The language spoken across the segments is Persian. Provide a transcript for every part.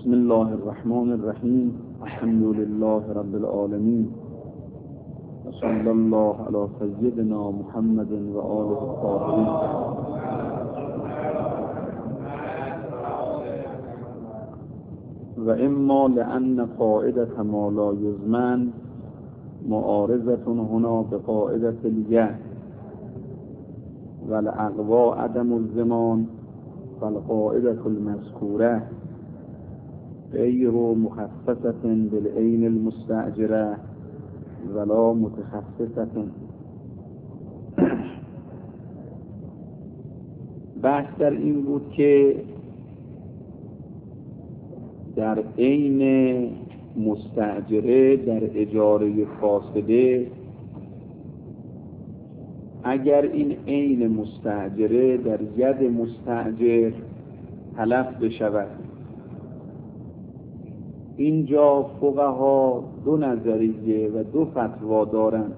بسم الله الرحمن الرحیم. الحمد لله رب العالمین و صلی الله علی سیدنا محمد و آله الطاهرین. و اما لأن قاعدة ما لا یضمن معارضة هنا بقاعدة الید و الاقوا عدم الضمان فالقاعدة المذکوره غیر مخصصة بالعین المستأجره ولا متخصصة. بحث در این بود که در عین مستأجره، در اجاره فاسده، اگر این عین مستأجره در ید مستأجر تلف بشود، اینجا فقها دو نظریه و دو فتوا دارند.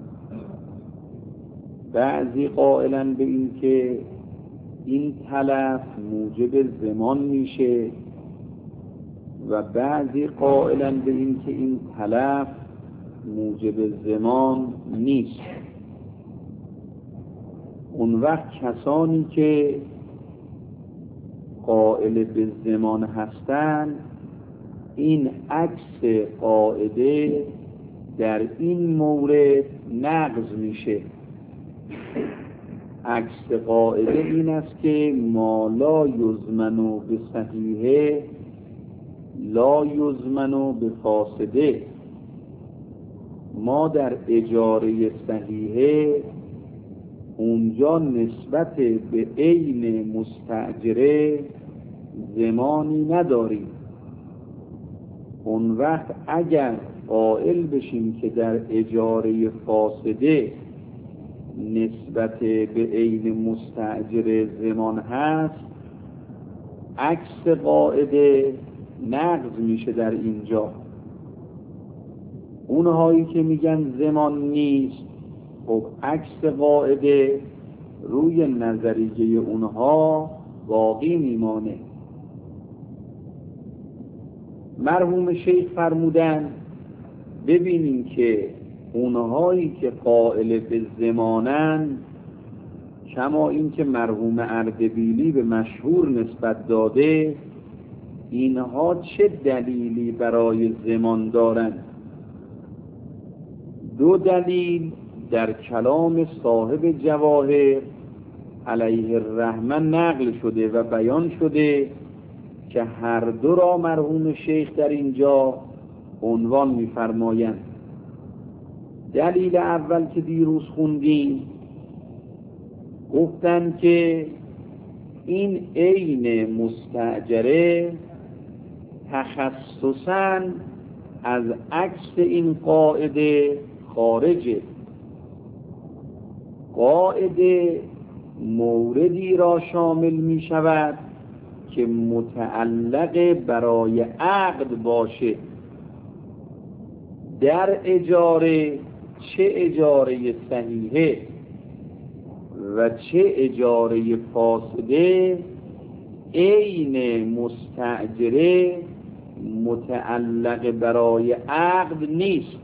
بعضی قائلن به این که این تلف موجب ضمان میشه و بعضی قائلن به این که این تلف موجب ضمان نیست. اون وقت کسانی که قائل به ضمان هستند، این عکس قاعده در این مورد نقض میشه. عکس قاعده این است که ما لا یضمن به صحیحه لا یضمن به فاسده. ما در اجاره صحیحه اونجا نسبت به عین مستأجره ضمانی نداریم. اون وقت اگر قائل بشیم که در اجاره فاسده نسبت به عین مستأجره ضمان هست، عکس قاعده نقض میشه در اینجا. اونهایی که میگن ضمان نیست، خب عکس قاعده روی نظریه اونها باقی میمانه. مرحوم شیخ فرمودن ببینیم که اونهایی که قائل به ضمانن، کما این که مرحوم اردبیلی به مشهور نسبت داده، اینها چه دلیلی برای ضمان دارند؟ دو دلیل در کلام صاحب جواهر علیه الرحمه نقل شده و بیان شده که هر دو را مرحوم شیخ در اینجا عنوان می‌فرمایند. دلیل اول که دیروز خوندیم، گفتن که این عین مستأجره تخصصاً از عکس این قاعده خارجه. قاعده موردی را شامل می شود که متعلق برای عقد باشه. در اجاره، چه اجاره صحیحه و چه اجاره فاسده، عین مستأجره متعلق برای عقد نیست.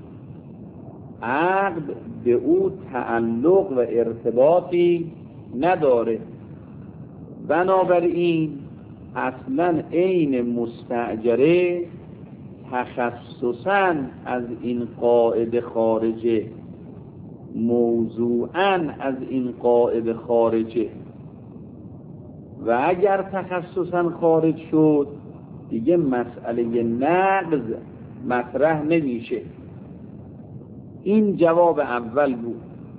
عقد به او تعلق و ارتباطی نداره. بنابراین اصلا عین مستأجره تخصصاً از این قاعده خارجه، موضوعاً از این قاعده خارجه. و اگر تخصصاً خارج شد دیگه مسئله نقض مطرح نمیشه. این جواب اول بود.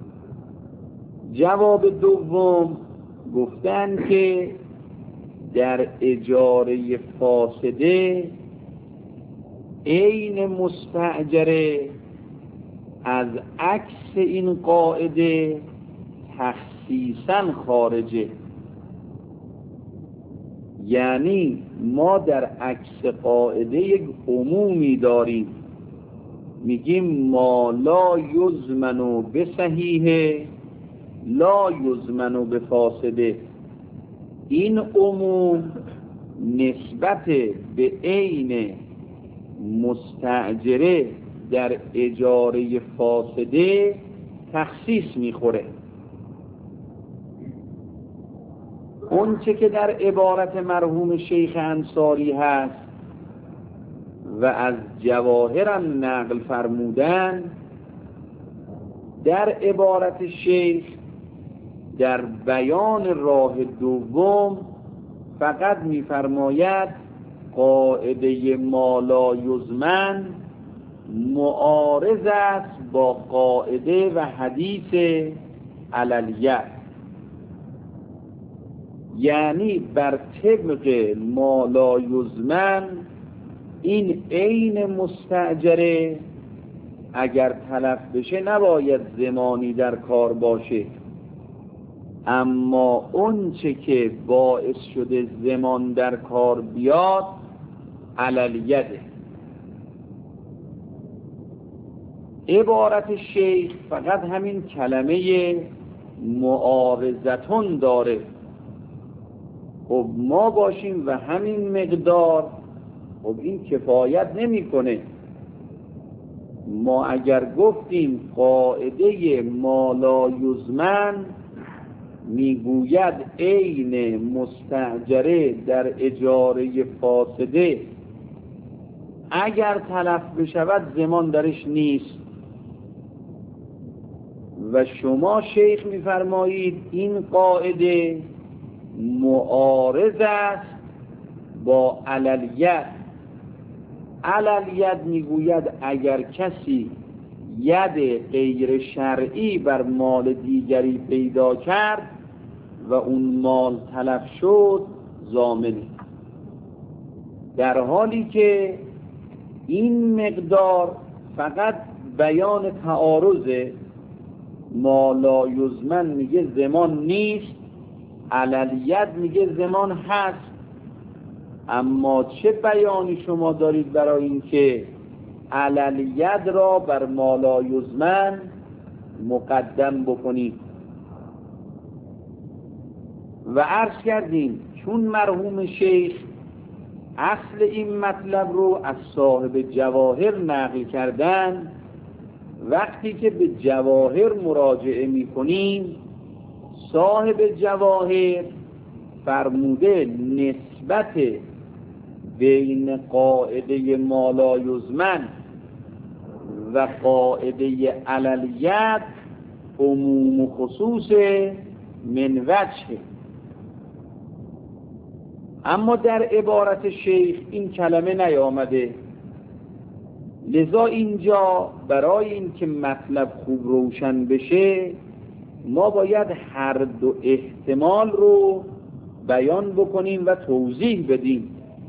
جواب دوم، گفتن که در اجاره فاسده عین مستأجره از عکس این قاعده تخصیصاً خارجه. یعنی ما در عکس قاعده یک عمومی داریم، میگیم ما لا یضمن به صحیحه لا یضمن به فاسده. این عموم نسبت به عین مستأجره در اجاره فاسده تخصیص میخوره. اون چه که در عبارت مرحوم شیخ انصاری هست و از جواهرم نقل فرمودن، در عبارت شیخ در بیان راه دوم فقط می‌فرماید قاعده ما لا یضمن معارض است با قاعده و حدیث عللیت، یعنی بر طبق ما لا یضمن این عین مستأجره اگر تلف بشه نباید ضمانی در کار باشه، اما اون چه که باعث شده ضمان در کار بیاد عللیته. عبارت شیخ فقط همین کلمه معارضتون داره. خب ما باشیم و همین مقدار، خب این کفایت نمی‌کنه. ما اگر گفتیم قاعده ما لا یضمن میگوید عین مستأجره در اجاره فاسده اگر تلف بشود ضمان درش نیست، و شما شیخ میفرمایید این قاعده معارض است با عللیت. عللیت میگوید اگر کسی ید غیر شرعی بر مال دیگری پیدا کرد و اون مال تلف شد ضامنه، در حالی که این مقدار فقط بیان تعارض. ما لا یضمن میگه ضمان نیست، عللیت میگه ضمان هست. اما چه بیانی شما دارید برای این که عللیت را بر ما لا یضمن مقدم بکنید؟ و عرض کردیم چون مرحوم شیخ اصل این مطلب رو از صاحب جواهر نقل کردن، وقتی که به جواهر مراجعه می‌کنیم صاحب جواهر فرموده نسبت بین قاعده ما لا یضمن و قاعده عللیت عموم و خصوص من وجه. اما در عبارت شیخ این کلمه نیامده، لذا اینجا برای این که مطلب خوب روشن بشه ما باید هر دو احتمال رو بیان بکنیم و توضیح بدیم.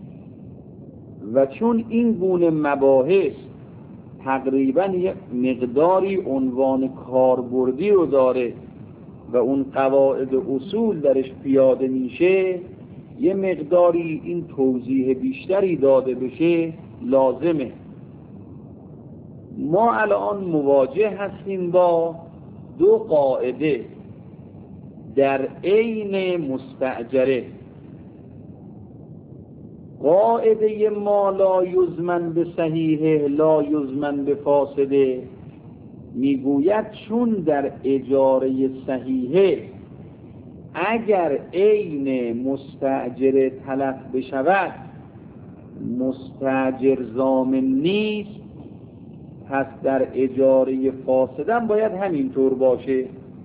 و چون این گونه مباحث تقریبا یک مقداری عنوان کاربردی رو داره و اون قواعد اصول درش پیاده میشه، یه مقداری این توضیح بیشتری داده بشه لازمه. ما الان مواجه هستیم با دو قاعده در عین مستأجره. قاعده ما لا یضمن به صحیحه لا یضمن به فاسده میگوید چون در اجاره صحیحه اگر عین مستأجره تلف بشود مستأجر ضامن نیست، پس در اجاره فاسده باید همینطور باشه.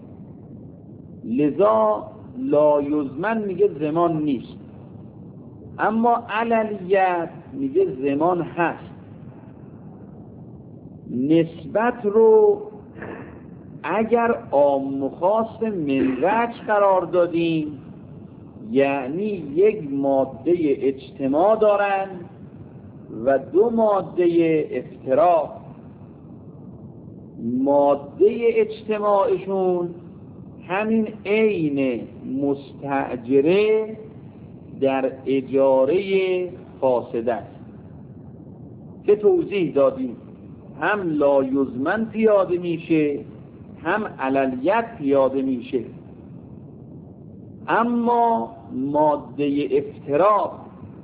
لذا لا یضمن میگه ضمان نیست، اما عللیت میگه ضمان هست. نسبت رو اگر عام و خاص من وجه قرار دادیم، یعنی یک ماده اجتماع دارن و دو ماده افتراق. ماده اجتماعشون همین عین مستأجره در اجاره فاسده است که توضیح دادیم، هم لا یضمن پیاده میشه هم عللیت پیاده میشه. اما ماده افتراق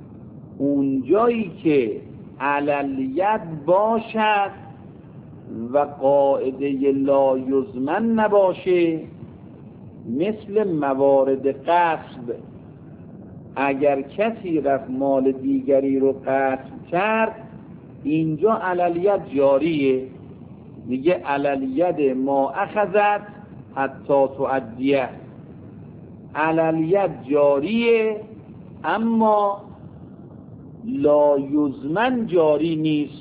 اونجایی که علالید باشد و قاعده لا یضمن نباشه، مثل موارد غصب، اگر کسی رفت مال دیگری رو غصب کرد، اینجا علالید جاریه، میگه علالید ما اخذت حتی تؤدیه، علالید جاریه اما لا یضمن جاری نیست.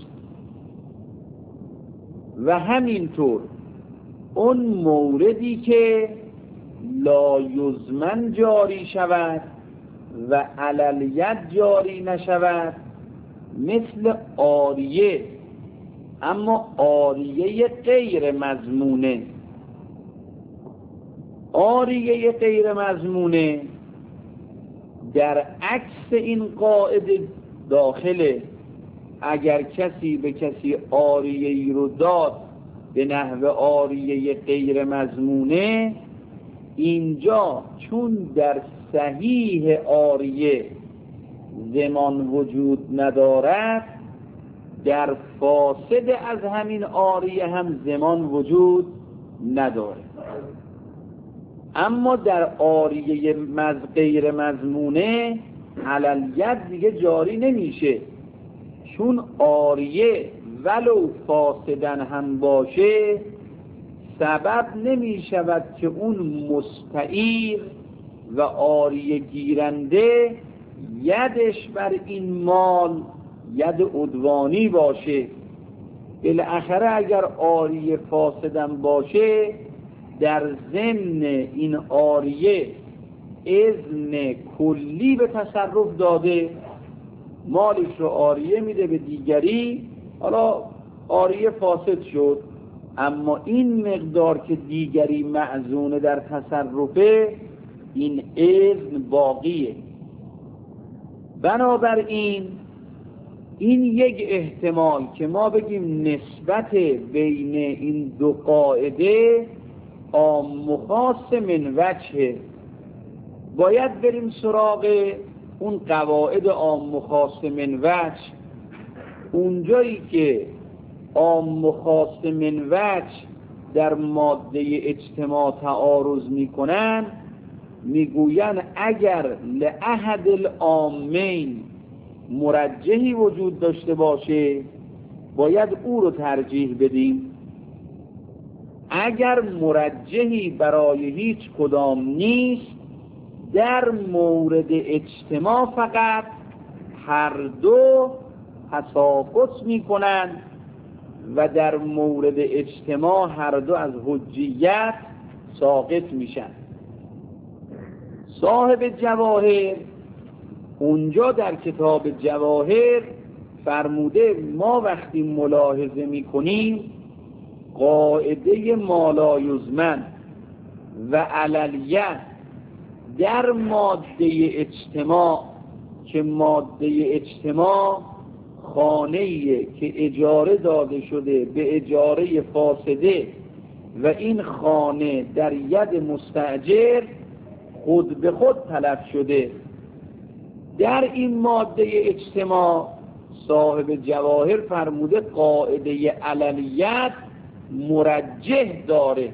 و همینطور اون موردی که لا یضمن جاری شود و علالید جاری نشود، مثل عاریه، اما عاریه غیر مضمونه. عاریه غیر مضمونه در عکس این قاعده داخله. اگر کسی به کسی عاریه‌ای رو داد به نحو عاریه غیر مضمونه، اینجا چون در صحیح عاریه ضمان وجود ندارد، در فاسد از همین عاریه هم ضمان وجود نداره. اما در عاریه غیر مضمونه علالید دیگه جاری نمیشه، چون عاریه ولو فاسدن هم باشه سبب نمی شود که اون مستعیر و عاریه گیرنده یدش بر این مال ید عدوانی باشه. بالاخره اگر عاریه فاسدن باشه، در ضمن این عاریه اذن کلی به تصرف داده، مالش رو عاریه میده به دیگری، حالا عاریه فاسد شد، اما این مقدار که دیگری معزونه در تصرفه، این اذن باقیه. بنابراین این یک احتمال که ما بگیم نسبت بین این دو قاعده عام و خاص من وجهه، باید بریم سراغ اون قواعد عام و خاص من وجه. اونجایی که عام و خاص من وجه در ماده اجتماع تعارض میکنن، میگوین اگر لأحد العامین مرجحی وجود داشته باشه باید او رو ترجیح بدیم. اگر مرجحی برای هیچ کدام نیست، در مورد اجتماع فقط هر دو تساقط میکنند و در مورد اجتماع هر دو از حجیت ساقط میشن. صاحب جواهر اونجا در کتاب جواهر فرموده ما وقتی ملاحظه میکنیم قاعده ما لا یضمن و علالید در ماده اجتماع، که ماده اجتماع خانه‌ایه که اجاره داده شده به اجاره فاسده و این خانه در ید مستاجر خود به خود تلف شده، در این ماده اجتماع صاحب جواهر فرموده قاعده علالید مرجح داره.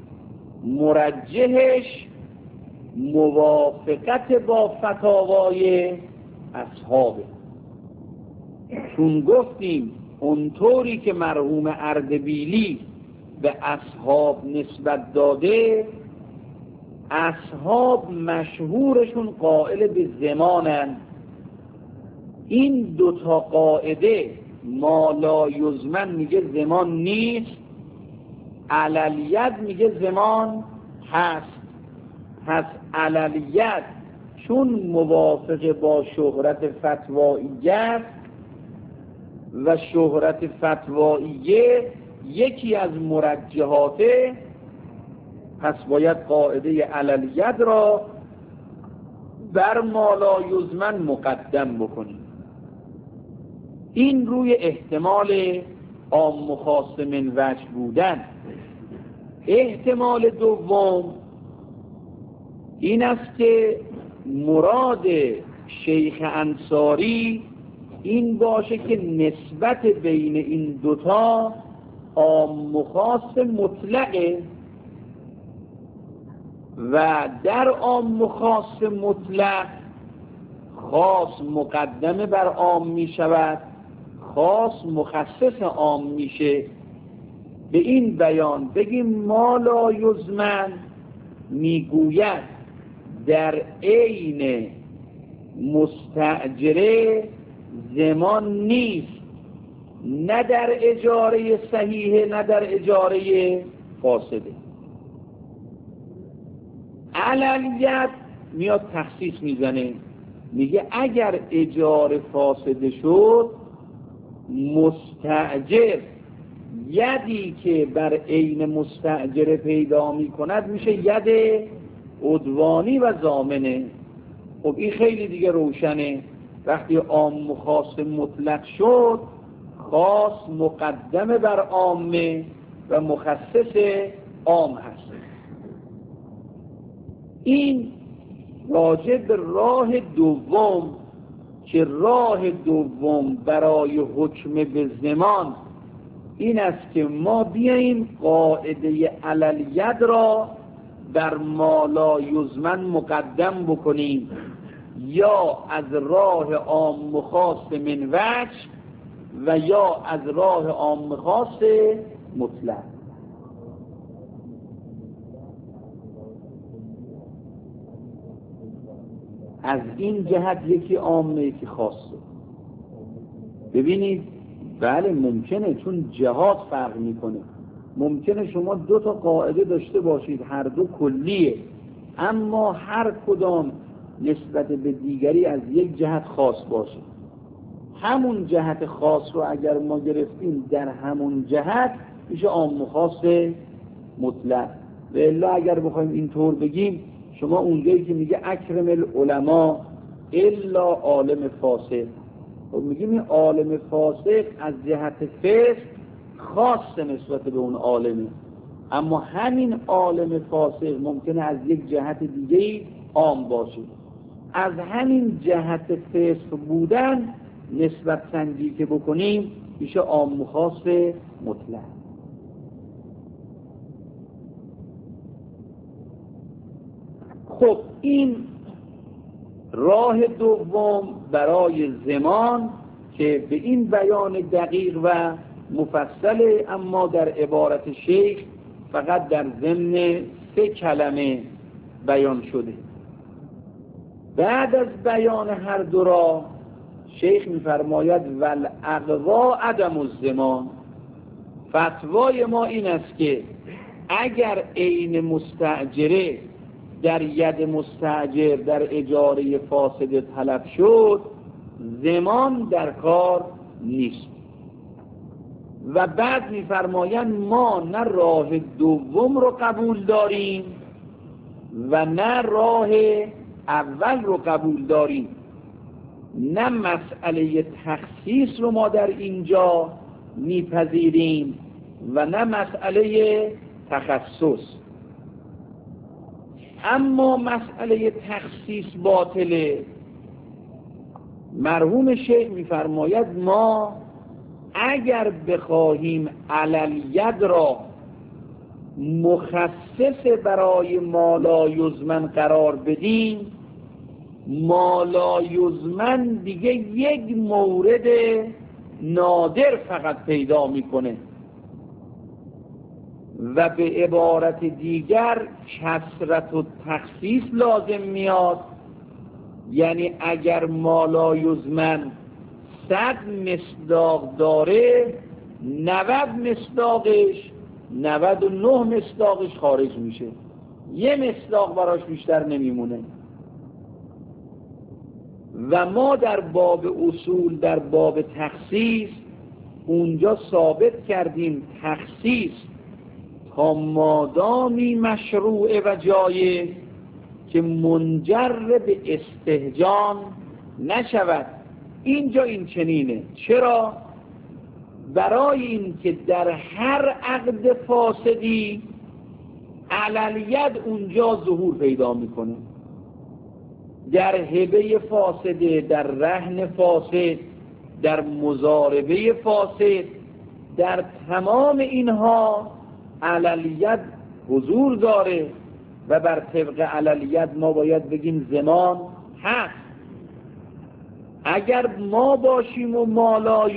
مرجحش موافقت با فتاوای اصحابه، چون گفتیم اونطوری که مرحوم اردبیلی به اصحاب نسبت داده، اصحاب مشهورشون قائل به زمانن. این دوتا قاعده ما لا یضمن میگه زمان نیست، علالید میگه زمان هست. پس علالید چون موافق با شهرت فتواییه و شهرت فتواییه یکی از مرجحاته، پس باید قاعده علالید را بر ما لا یضمن مقدم بکنیم. این روی احتمال عام و خاص من وجه بودن. احتمال دوم این است که مراد شیخ انصاری این باشه که نسبت بین این دوتا عام و خاص مطلقه و در عام و خاص مطلق خاص مقدمه بر عام می شود، خاص مخصص عام میشه. به این بیان بگیم ما لا یزمن میگوید در عین مستأجره زمان نیست، نه در اجاره صحیحه نه در اجاره فاسده. عللیت میاد تخصیص میزنه، میگه اگر اجاره فاسده شد مستأجر یدی که بر عین مستأجره پیدا میکند میشه ید عدوانی و ضامنه. خب این خیلی دیگه روشنه. وقتی عام و خاص مطلق شد خاص مقدمه بر عامه و مخصص عام هست. این راجع به راه دوم که راه دوم برای حکم به زمان این است که ما بیاییم قاعده عللیت را بر ما لا یزمن مقدم بکنیم، یا از راه عام و خاص من وجه و یا از راه عام و خاص مطلق. از این جهت یکی عامه یکی خاصه. ببینید بله ممکنه، چون جهات فرق میکنه، ممکنه شما دو تا قاعده داشته باشید هر دو کلیه، اما هر کدام نسبت به دیگری از یک جهت خاص باشه. همون جهت خاص رو اگر ما گرفتیم در همون جهت میشه عام و خاص مطلق. و الا اگر بخوایم اینطور بگیم، شما اونجایی که میگه اکرم العلماء الا عالم فاسق، خب میگیم این عالم فاسق از جهت فسق خاص نسبت به اون عالمه، اما همین عالم فاسق ممکنه از یک جهت دیگه عام باشه. از همین جهت فسق بودن نسبت سنجی که بکنیم میشه عام و خاص مطلق. خب این راه دوم برای زمان که به این بیان دقیق و مفصله، اما در عبارت شیخ فقط در ضمن 3 کلمه بیان شده. بعد از بیان هر دو را شیخ می‌فرماید والاقوا عدم الزمان. فتوای ما این است که اگر عین مستأجره در ید مستأجر در اجاره فاسده طلب شد زمان در کار نیست. و بعد می‌فرمایند ما نه راه دوم رو قبول داریم و نه راه اول رو قبول داریم، نه مسئله تخصیص رو ما در اینجا میپذیریم و نه مسئله تخصص. اما مسئله تخصیص باطله. مرحوم شیخ میفرماید ما اگر بخواهیم عللیت را مخصص برای ما لا یزمن قرار بدیم، ما لا یزمن دیگه یک مورد نادر فقط پیدا میکنه و به عبارت دیگر کثرت و تخصیص لازم میاد. یعنی اگر ما لا یزمن 100 مصداق داره، 90 مصداقش 99 مصداقش خارج میشه، یه مصداق براش بیشتر نمیمونه. و ما در باب اصول در باب تخصیص اونجا ثابت کردیم تخصیص تا مادامی مشروع و جایز که منجر به استهجان نشود. اینجا این چنینه. چرا؟ برای این که در هر عقد فاسدی عللیت اونجا ظهور پیدا میکنه. در هبه فاسده، در رهن فاسد، در مضاربه فاسد، در تمام اینها عللیت حضور داره و بر طبق عللیت ما باید بگیم زمان هست. اگر ما باشیم و مالا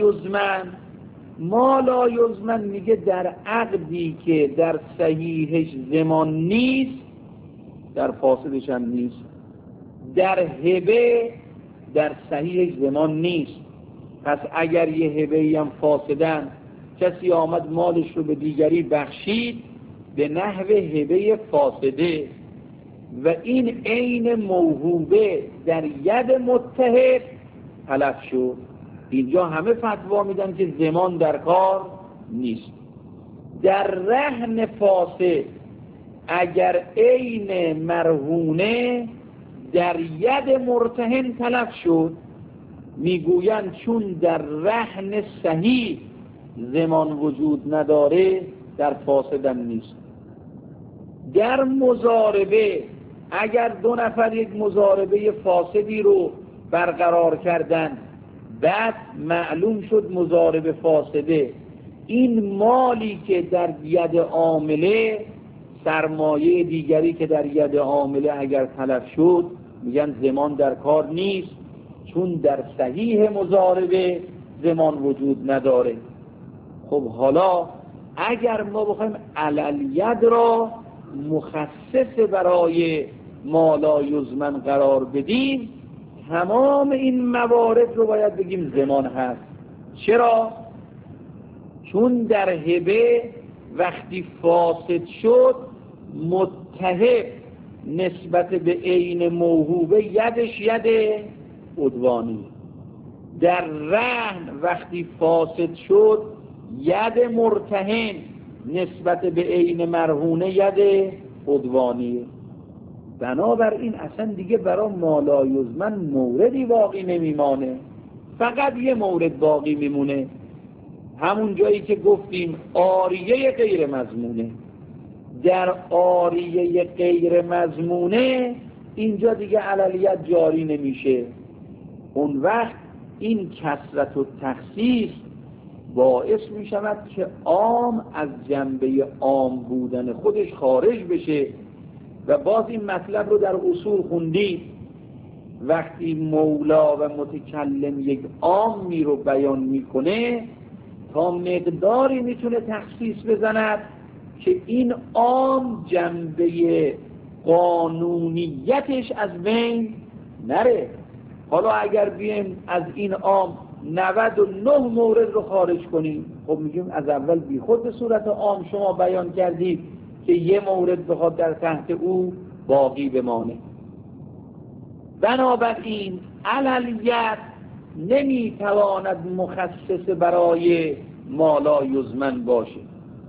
یزمن میگه در عقدی که در صحیحش زمان نیست در فاسدش هم نیست، در هبه در صحیحش زمان نیست. پس اگر یه هبه‌ای هم فاسدن، کسی آمد مالش رو به دیگری بخشید به نحو هبه فاسده و این عین موهوبه در ید متحد تلف شد، اینجا همه فتوا میدن که زمان در کار نیست. در رهن فاسد اگر عین مرهونه در ید مرتهن تلف شد، میگویند چون در رهن صحیح زمان وجود نداره در فاسدم نیست. در مضاربه اگر دو نفر یک مضاربه فاسدی رو برقرار کردن، بعد معلوم شد مضاربه فاسده، این مالی که در ید عامله، سرمایه دیگری که در ید عامله اگر تلف شد، میگن زمان در کار نیست، چون در صحیح مضاربه زمان وجود نداره. خب حالا اگر ما بخوایم عللیت را مخصص برای مالا یزمن قرار بدیم، تمام این موارد رو باید بگیم زمان هست. چرا؟ چون در هبه وقتی فاسد شد متهب نسبت به عین موهوبه یدش ید عدوانی، در رهن وقتی فاسد شد ید مرتهن نسبت به عین مرهونه ید عدوانی. بنابراین اصلا دیگه برای مالا یزمن موردی باقی نمیمانه، فقط یه مورد باقی میمونه، همون جایی که گفتیم عاریه غیر مضمونه. در عاریه غیر مضمونه اینجا دیگه عللیت جاری نمیشه. اون وقت این کثرت و تخصیص باعث می شود که عام از جنبه عام بودن خودش خارج بشه. و باز این مطلب رو در اصول خوندید، وقتی مولا و متکلم یک عامی رو بیان میکنه تا مقداری میتونه تخصیص بزند که این عام جنبه قانونیتش از بین نره. حالا اگر بیم از این عام 99 مورد رو خارج کنیم، خب میگیم از اول بی خود به صورت عام شما بیان کردید که یه مورد بخواد در تحت او باقی بمانه. بنابراین عللیت نمیتواند مخصص برای مالا یزمن باشه.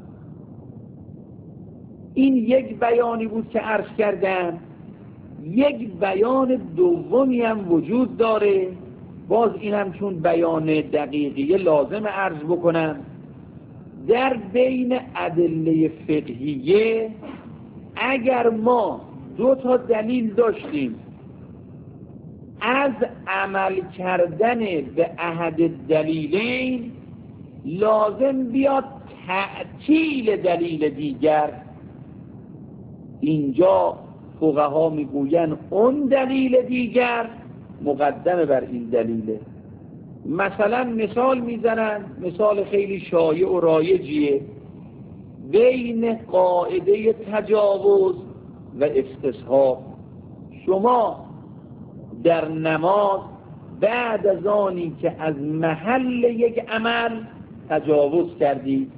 این یک بیانی بود که عرض کردم. یک بیان دومی هم وجود داره، باز این هم چون بیان دقیقیه لازم عرض بکنم. در بین ادله فقهیه اگر ما دو تا دلیل داشتیم از عمل کردن به احد دلیلین، لازم بیاد تعطیل دلیل دیگر. اینجا فقها میگوین اون دلیل دیگر مقدم بر این دلیله. مثلا مثال میزنن، مثال خیلی شایع و رایجیه بین قاعده تجاوز و استصحاب. شما در نماز بعد از آنی که از محل یک عمل تجاوز کردید،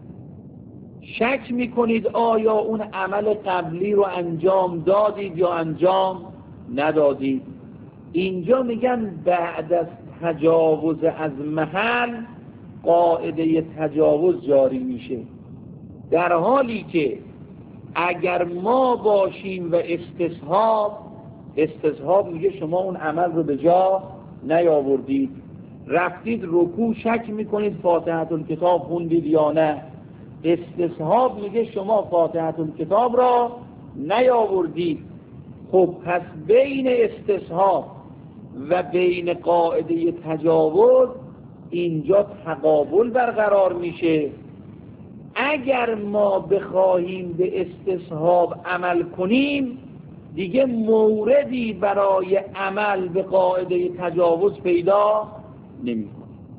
شک میکنید آیا اون عمل قبلی رو انجام دادید یا انجام ندادید. اینجا میگن بعد از تجاوز از محل قاعده تجاوز جاری میشه، در حالی که اگر ما باشیم و استصحاب میگه شما اون عمل رو به جا نیاوردید، رفتید رکوع شک میکنید فاتحه الکتاب خوندید یا نه. استصحاب میگه شما فاتحه الکتاب را نیاوردید. خب پس بین استصحاب و بین قاعده تجاوز اینجا تقابل برقرار میشه. اگر ما بخواهیم به استصحاب عمل کنیم دیگه موردی برای عمل به قاعده تجاوز پیدا نمی‌کنه.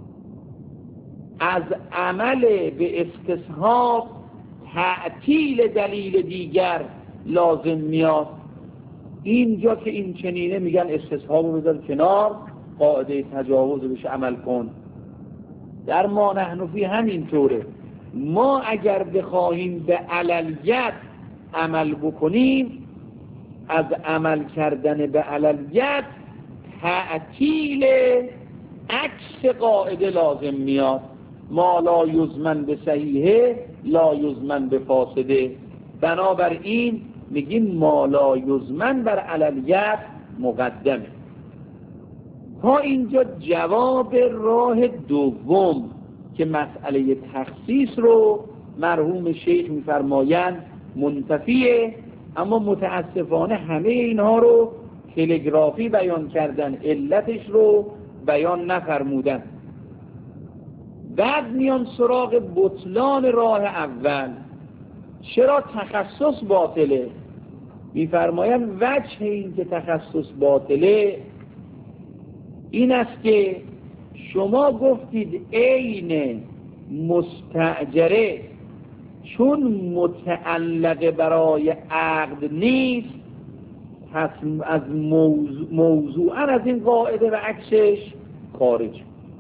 از عمل به استصحاب تعطیل دلیل دیگر لازم میاد. اینجا که این چنینه میگن استصحاب رو بذار کنار، قاعده تجاوز بهش عمل کن. در ما نحن فی همینطوره. ما اگر بخواهیم به علیت عمل بکنیم، از عمل کردن به علیت تعطیل عکس قاعده لازم میاد. ما لا یضمن به صحیحه لا یضمن به فاسده. بنابراین میگیم ما لا یضمن بر علیت مقدمه. تا اینجا جواب راه دوم که مسئله تخصیص رو مرحوم شیخ میفرمایند منتفیه، اما متاسفانه همه اینها رو تلگرافی بیان کردن، علتش رو بیان نفرمودن. بعد میان سراغ بطلان راه اول. چرا تخصص باطله؟ میفرمایند وجه این که تخصص باطله این است که شما گفتید عین مستأجره چون متعلق برای عقد نیست پس از موضوعا از این قاعده و عکسش خارج.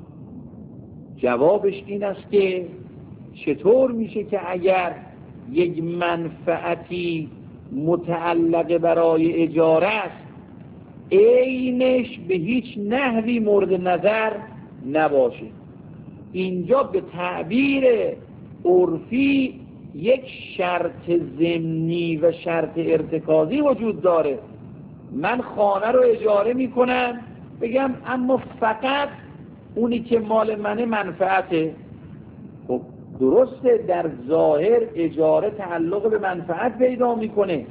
جوابش این است که چطور میشه که اگر یک منفعتی متعلق برای اجاره است عینش به هیچ نحوی مورد نظر نباشه؟ اینجا به تعبیر عرفی یک شرط ضمنی و شرط ارتکازی وجود داره. من خانه رو اجاره میکنم بگم اما فقط اونی که مال منه منفعته. خب درسته در ظاهر اجاره تعلق به منفعت پیدا میکنه،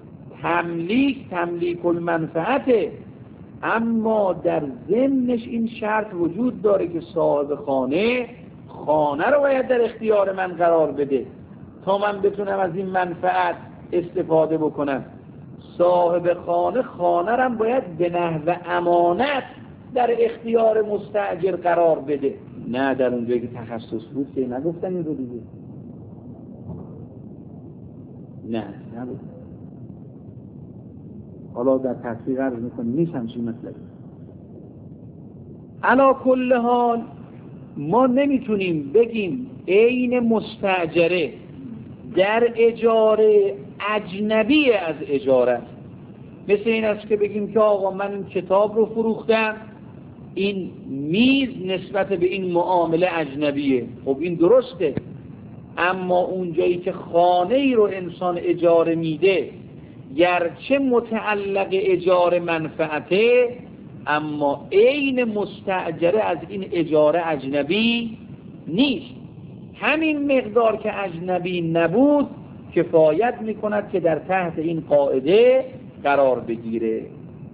تملیک المنفعته، اما در ضمنش این شرط وجود داره که صاحب خانه رو باید در اختیار من قرار بده تا من بتونم از این منفعت استفاده بکنم. صاحب خانه رم باید به نحو امانت در اختیار مستأجر قرار بده. نه در اونجایی که تخصص بود که نگفتن این رو دیگه. نه نگفتن. حالا در تفسیر عرض میکنیم نیست همچین مطلبی. علا کل حال ما نمیتونیم بگیم عین مستأجره در اجاره اجنبی از اجاره. مثل این است که بگیم که آقا من این کتاب رو فروختم، این میز نسبت به این معامله اجنبیه. خب این درسته، اما اونجایی که خانه ای رو انسان اجاره میده گرچه متعلق اجاره منفعته اما عین مستأجره از این اجاره اجنبی نیست. همین مقدار که اجنبی نبود کفایت میکند که در تحت این قاعده قرار بگیره.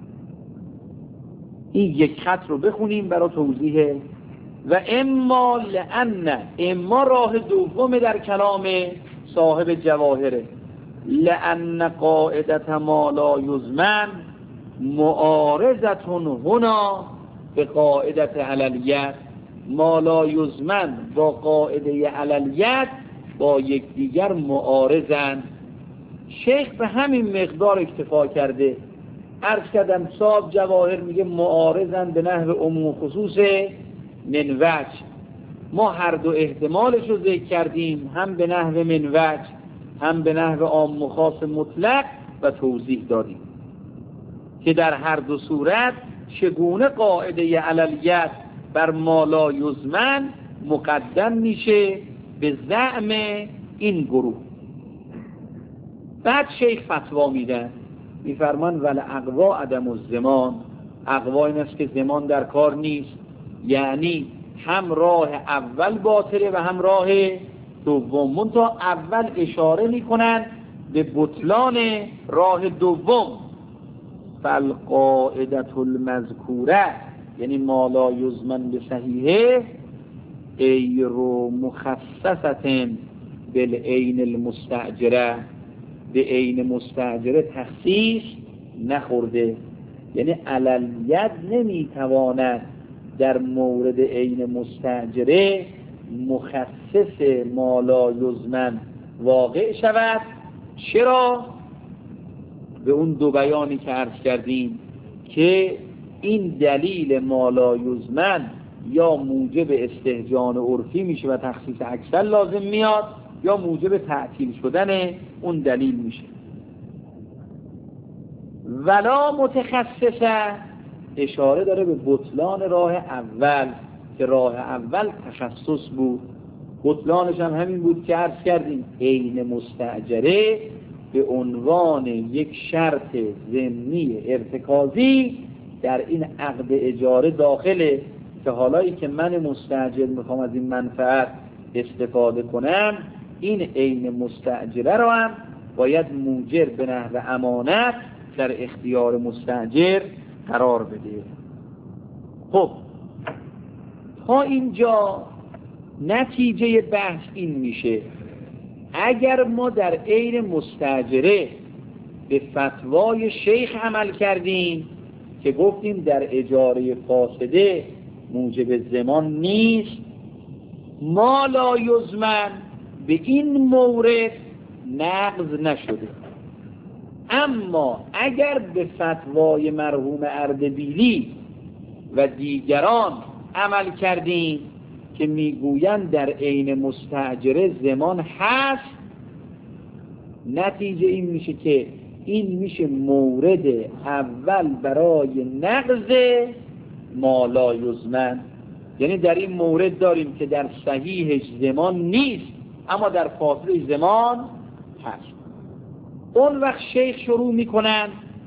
این یک خط رو بخونیم برای توضیح. و اما راه دوم در کلام صاحب جواهره، لأن قاعدت ما لا یضمن معارضت هنا به قاعدت علیت. ما لا یضمن با قاعده علیت با یکدیگر معارضن. شیخ به همین مقدار اکتفا کرده. عرض کردم صاحب جواهر میگه معارضن به نحو عموم خصوص من وجه. ما هر دو احتمالش رو ذکر کردیم، هم به نحو من وجه هم به نحو عام و خاص مطلق و توضیح دادیم که در هر دو صورت چگونه قاعده علیت بر ما لا یضمن مقدم میشه به زعم این گروه. بعد شیخ فتوا میدن، میفرمان ول اقوا عدم الزمان. اقوا این است که زمان در کار نیست، یعنی هم راه اول باطله و هم راه دوم. منتها اول اشاره میکنن به بطلان راه دوم. فالقاعدة المذکوره یعنی ما لا یضمن به صحیحه غیر مخصصة بالعین المستأجره، به عین مستأجره تخصیص نخورده. یعنی علالید نمیتواند در مورد عین مستأجره مخصص ما لا یضمن واقع شود. چرا؟ به اون دو بیانی که عرض کردیم که این دلیل ما لا یضمن یا موجب استهجان عرفی میشه و تخصیص اکثر لازم میاد، یا موجب تعطیل شدن اون دلیل میشه. ولا متخصصه اشاره داره به بطلان راه اول که راه اول تخصص بود. بطلانش هم همین بود که عرض کردیم عین مستأجره به عنوان یک شرط ضمنی ارتکازی در این عقد اجاره داخله، که حالایی که من مستأجر میخوام از این منفعت استفاده کنم، این عین مستأجره رو هم باید موجر به نحو امانت در اختیار مستأجر قرار بده. خب تا اینجا نتیجه بحث این میشه اگر ما در عین مستأجره به فتوای شیخ عمل کردیم که گفتیم در اجاره فاسده موجب ضمان نیست، ما لا یضمن به این مورد نقض نشده. اما اگر به فتوای مرحوم اردبیلی و دیگران عمل کردیم که میگویند در عین مستأجره ضمان هست، نتیجه این میشه که این میشه مورد اول برای نقض ما لا یضمن. یعنی در این مورد داریم که در صحیحش ضمان نیست اما در فاصله ضمان هست. اون وقت شیخ شروع میکنن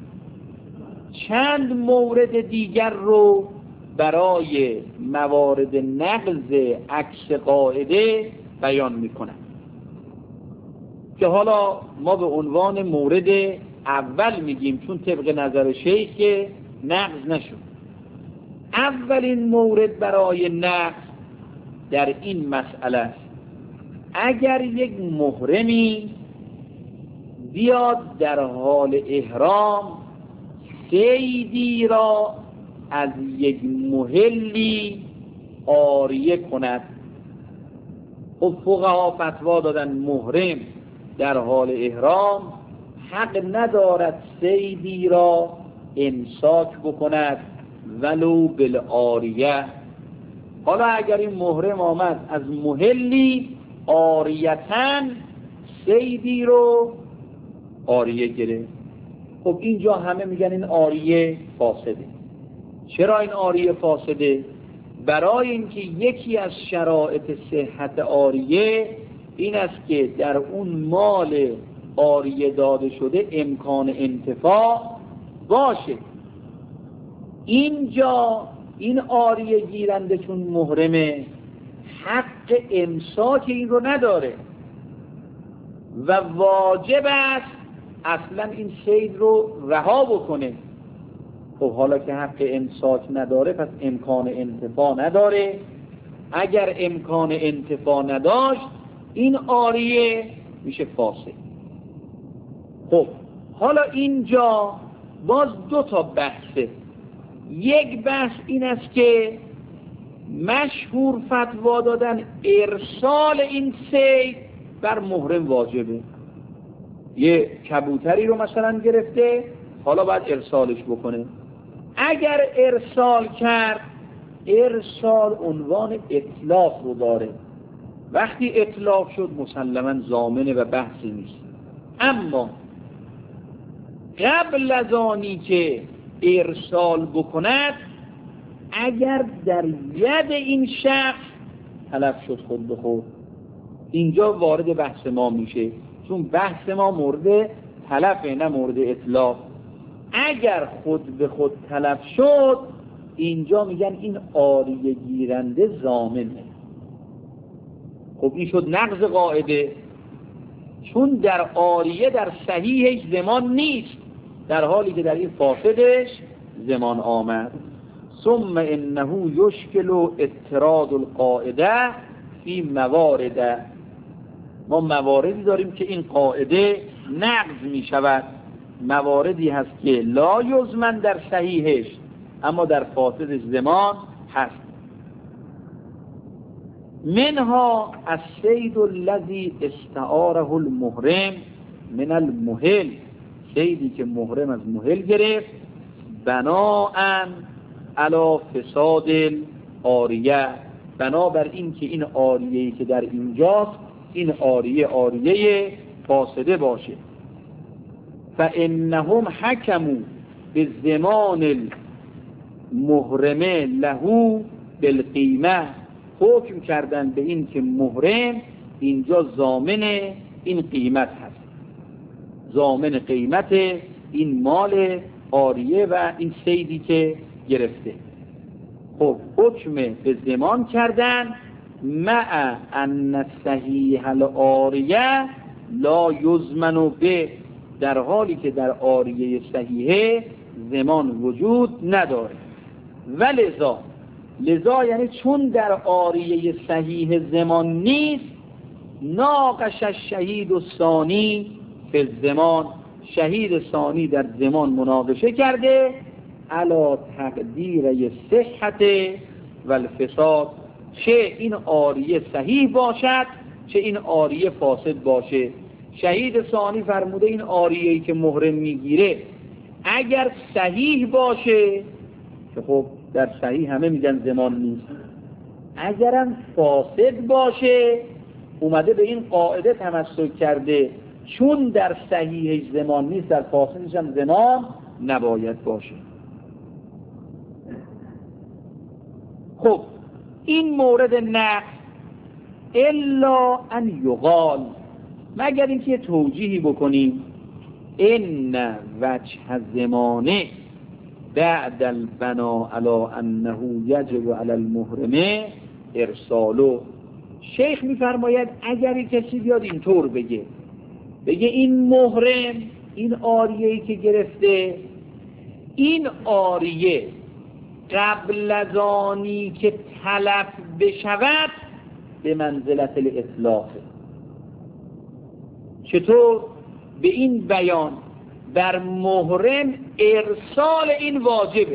چند مورد دیگر رو برای موارد نقض عکس قاعده بیان میکنن که حالا ما به عنوان مورد اول میگیم چون طبق نظر شیخ که نقض نشد. اولین مورد برای نقض در این مسئله است اگر یک محرمی بیاد در حال احرام صیدی را از یک محلی عاریه کند. خب فقها فتوا دادن محرم در حال احرام حق ندارد صیدی را امساک بکند ولو بالعاریه. حالا اگر این محرم آمد از محلی عاریتن صیدی رو عاریه گرفت، خب اینجا همه میگن این عاریه فاسده. چرا این عاریه فاسده؟ برای اینکه یکی از شرایط صحت عاریه این است که در اون مال عاریه داده شده امکان انتفاع باشه. اینجا این عاریه گیرنده چون محرمه حق امساک این رو نداره و واجب است اصلا این صید رو رها بکنه. خب حالا که حق امساک نداره پس امکان انتفاع نداره. اگر امکان انتفاع نداشت این عاریه میشه فاسد. خب حالا اینجا باز دو تا بحثه. یک بحث این است که مشهور فتوا دادن ارسال این صید بر محرم واجبه. یه کبوتری رو مثلا گرفته حالا باید ارسالش بکنه. اگر ارسال کرد ارسال عنوان اطلاق رو داره. وقتی اطلاق شد مسلماً ضامنه و بحثی نیست. اما قبل از آنی که ارسال بکند اگر در ید این شخص تلف شد خود به خود، اینجا وارد بحث ما میشه چون بحث ما مورد تلفه نه مورد اطلاق. اگر خود به خود تلف شد اینجا میگن این عاریه گیرنده ضامنه. خب این شد نقض قاعده چون در عاریه در صحیحش ضمان نیست در حالی که در این فاسدش ضمان آمد. ثم انه یشکل اضطراد القاعده فی موارد. ما مواردی داریم که این قاعده نقض می شود، مواردی هست که لا یضمن در صحیحش اما در فاسدش ضمان هست. منها الصید الذی استعاره المحرم من المحل، صیدی که محرم از محل گرفت بناء علی فساد العاریه، بنابر این که این عاریه‌ای که در اینجاست این عاریه فاسده باشه. فانهم حکموا بالضمان المحرم له بالقیمه، حکم کردن به این که محرم اینجا ضامن این قیمت هست، ضامن قیمت این مال عاریه و این صیدی که گرفته. خب حکم به ضمان کردن مع ان صحیح العاریه لا یضمن به، در حالی که در عاریه صحیحه ضمان وجود نداره. لذا یعنی چون در عاریه صحیح ضمان نیست، ناقش الشهید الثانی فی الضمان، شهید ثانی در ضمان مناقشه کرده علی تقدیر صحت و الفساد، چه این عاریه صحیح باشد چه این عاریه فاسد باشه. شهید ثانی فرموده این عاریه‌ای که محرم میگیره اگر صحیح باشه، که خب در صحیح همه میگن ضمان نیست، اگرم فاسد باشه اومده به این قاعده تمسک کرده چون در صحیحش ضمان نیست در فاسدش هم ضمان نباید باشه. خب این مورد نقض الا ان یقال، مگر اینکه یه توجیهی بکنیم ان وجه زمانه بعد البنا علی انه یجب علی المحرم ارسالو. شیخ میفرماید اگر کسی بیاد اینطور بگه این محرم این عاریه‌ای که گرفته، این عاریه قبل از آنی که تلف بشود به منزلت الاطلاق. چطور؟ به این بیان بر محرم ارسال این واجبه.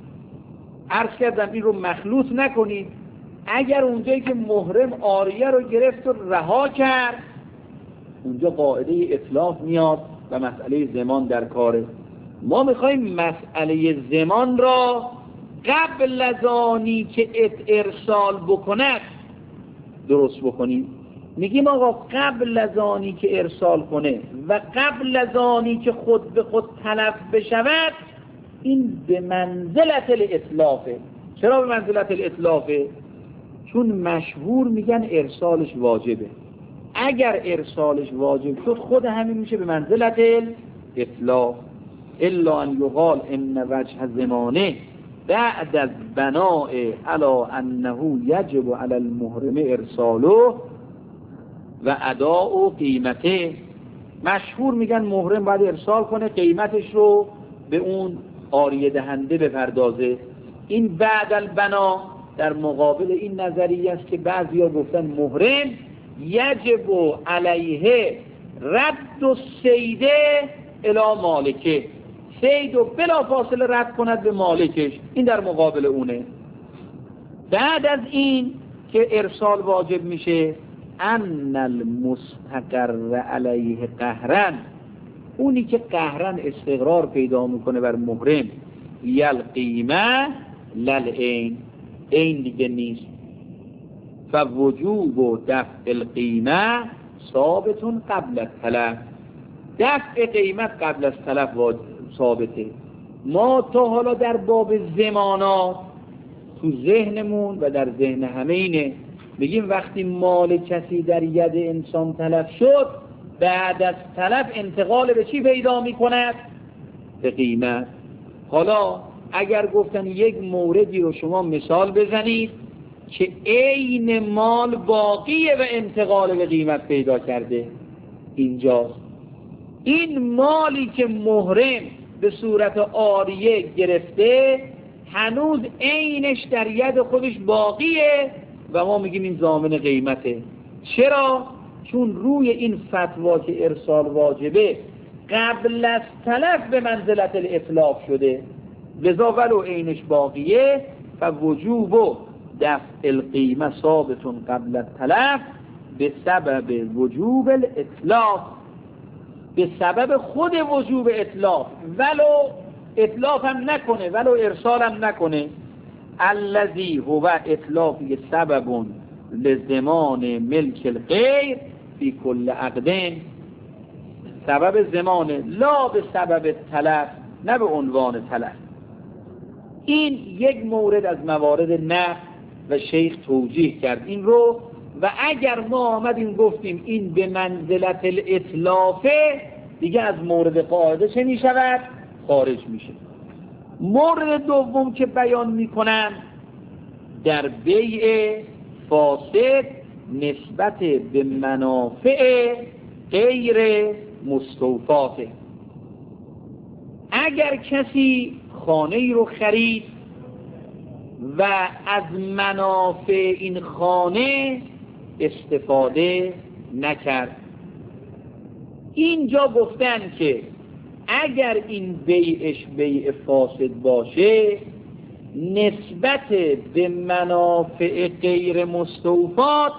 عرض کردم این رو مخلوط نکنید. اگر اونجایی که محرم عاریه رو گرفت و رها کرد اونجا قاعده اطلاق میاد و مسئله ضمان در کاره. ما میخوایم مسئله ضمان را قبل از آنی که ارسال بکند درست بکنیم. میگیم آقا قبل از آنی که ارسال کنه و قبل از آنی که خود به خود تلف بشود این به منزلت الاطلافه. چرا به منزلت الاطلافه؟ چون مشهور میگن ارسالش واجبه. اگر ارسالش واجب شد خود همین میشه به منزلت الاطلاف. الا ان یقال ان وجه زمانه بعد از بناء علی انه یجب علی المحرم ارساله و اداء قیمته. مشهور میگن محرم باید ارسال کنه، قیمتش رو به اون عاریه دهنده بپردازه. این بعد البنا در مقابل این نظریه است که بعضیا گفتن محرم یجب علیه رد الصید الی مالکه، صید و بلا فاصله رد کند به مالکش. این در مقابل اونه. بعد از این که ارسال واجب میشه ان المستقر علیه قهرن، اونی که قهرن استقرار پیدا میکنه بر محرم یل قیمه للعین، عین دیگه نیست. فوجوب و دفع القیمه ثابتون قبل التلف، دفع قیمت قبل از تلف ثابته. ما تا حالا در باب زمانات تو ذهنمون و در ذهن همه اینه بگیم وقتی مال کسی در ید انسان تلف شد بعد از تلف انتقال به چی پیدا می کند؟ به قیمت. حالا اگر گفتن یک موردی رو شما مثال بزنید که عین مال باقیه و انتقال به قیمت پیدا کرده، اینجاست. این مالی که محرم به صورت عاریه گرفته هنوز عینش در ید خودش باقیه و ما میگیم این ضامن قیمته. چرا؟ چون روی این فتوا که ارسال واجبه قبل از تلف به منزلت الاتلاف شده، لذا ولو عینش باقیه فوجوب و دفع القیمه ثابت قبل التلف به سبب وجوب الاتلاف، به سبب خود وجوب اتلاف، ولو اتلاف هم نکنه، ولو ارسال هم نکنه. الذی هو اتلافی سبب لزمان ملک الغیر فی کل عقد، سبب زمانه، لا به سبب تلف، نه به عنوان تلف. این یک مورد از موارد نقل و شیخ توجیه کرد این رو. و اگر ما آمدیم گفتیم این به منزلت الاتلافه، دیگه از مورد قاعده چه می شود؟ خارج میشه. مورد دوم که بیان میکنن در بیع فاسد نسبت به منافع غیر مستوفاته. اگر کسی خانه رو خرید و از منافع این خانه استفاده نکرد، اینجا گفتن که اگر این بیعش بیع فاسد باشه نسبت به منافع غیر مستوفات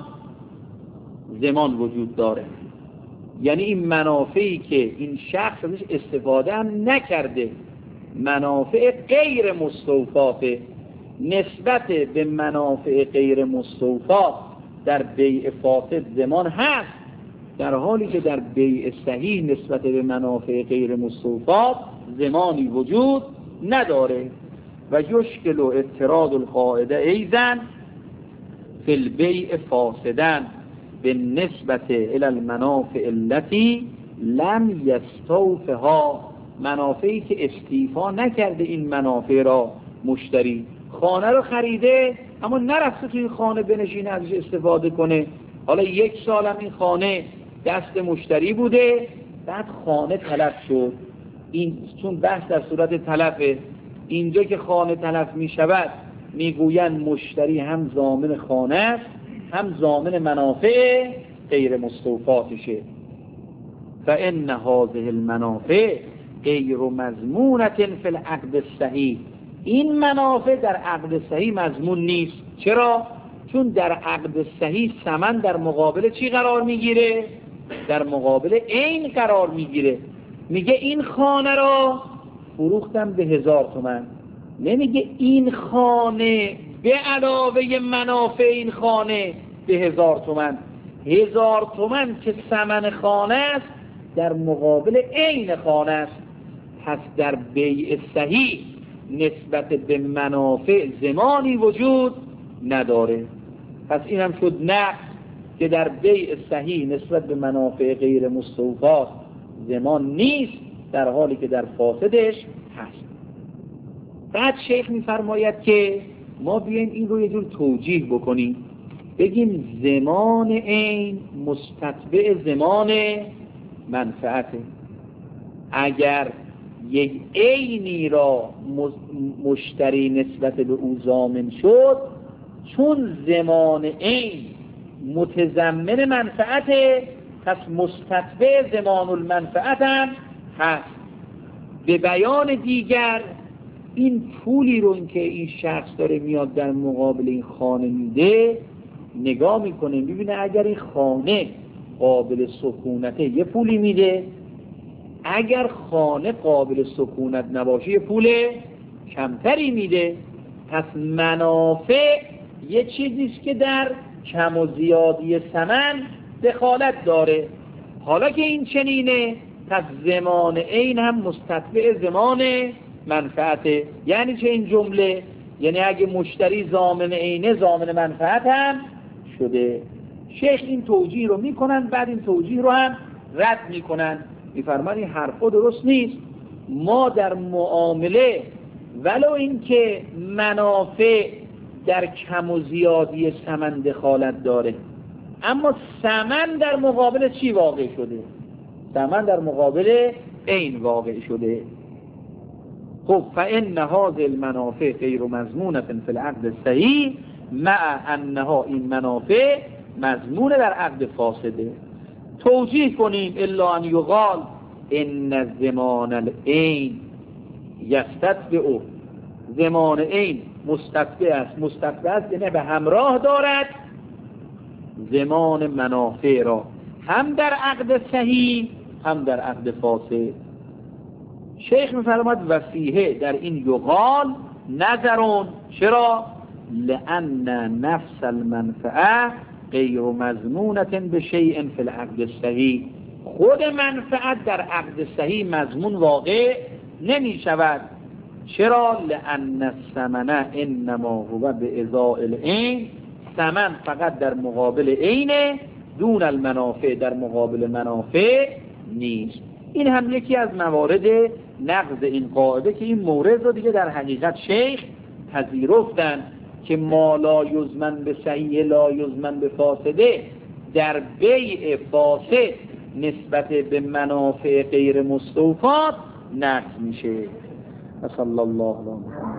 ضمان وجود داره. یعنی این منافعی که این شخص ازش استفاده هم نکرده، منافع غیر مستوفات، نسبت به منافع غیر مستوفات در بیع فاسد ضمان هست، در حالی که در بیع صحیح نسبت به منافع غیر مستوفات ضمانی وجود نداره. و یشکل اعتراض القاعده ایضا فی البیع فاسدن به نسبت الى المنافع التي لم یستوفها، منافعی که استیفا نکرده این منافع را مشتری. خانه رو خریده اما نرفته توی خانه بنشینه ازش استفاده کنه، حالا 1 سال هم این خانه دست مشتری بوده، بعد خانه تلف شد. این چون بحث در صورت تلفه، اینجا که خانه تلف می شود میگویند مشتری هم ضامن خانه است هم ضامن منافع غیر مستوفاتشه. فإن هذه المنافع غیر مضمونة فی العقد الصحیح، این منافع در عقد صحیح مضمون نیست. چرا؟ چون در عقد صحیح ثمن در مقابل چی قرار میگیره؟ در مقابل عین قرار میگیره. میگه این خانه را فروختم به 1000 تومان، نمیگه این خانه به علاوه منافع این خانه به 1000 تومان. 1000 تومان که ثمن خانه است در مقابل عین خانه است. پس در بیع صحیح نسبت به منافع ضمانی وجود نداره. پس این هم شد نقص که در بیع صحیح نسبت به منافع غیر مستوفات ضمان نیست، در حالی که در فاسدش هست. بعد شیخ میفرماید که ما بیایم این رو یه جور توجیه بکنیم، بگیم ضمان عین مستتبع ضمان منفعته. اگر یک عینی را مشتری نسبت به او ضامن شد، چون ضمان عین متضمن منفعته، پس مستتبع ضمان المنفعت هم هست. به بیان دیگر این پولی رو که این شخص داره میاد در مقابل این خانه میده، نگاه میکنه میبینه اگر این خانه قابل سکونته یه پولی میده، اگر خانه قابل سکونت نباشه یه پول کمتری میده. پس منافع یه چیزیست که در کم و زیادی ثمن دخالت داره. حالا که این چنینه، پس ضمان عین هم مستتبع ضمان منفعته. یعنی چه این جمله؟ یعنی اگه مشتری ضامن عینه ضامن منفعت هم شده. شیخ این توجیه رو میکنن، بعد این توجیه رو هم رد میکنن، میفرمان این حرفا درست نیست. ما در معامله ولو اینکه منافع در کم و زیادی ثمن دخالت داره، اما ثمن در مقابل چی واقع شده؟ ثمن در مقابل عین واقع شده. خب فإن هذه المنافع غیر مضمونة فی العقد الصحیح مع انها این منافع مضمون در عقد فاسده. توجیه کنیم الا ان یقال ان زمان العین یستتبع، زمان عین مستتبع است، مستتبع است یعنی به همراه دارد زمان منافع را، هم در عقد صحیح هم در عقد فاسد. شیخ می‌فرماید و فیه، در این یقال نظرون، چرا؟ لأن نفس المنفعه غیر مضمونة بشیء فی العقد الصحیح، خود منفعت در عقد صحیح مضمون واقع نمی شود. چرا؟ لأن الثمن انما هو بإزاء العین، ثمن فقط در مقابل عینه، دون المنافع در مقابل منافع نیست. این هم یکی از موارد نقض این قاعده که این مورد رو دیگه در حقیقت شیخ پذیرفتن که ما لا یضمن به صحیح لا یضمن به فاسده، در بیع فاسد نسبت به منافع غیر مستوفات نقض میشه. صلی الله علیه و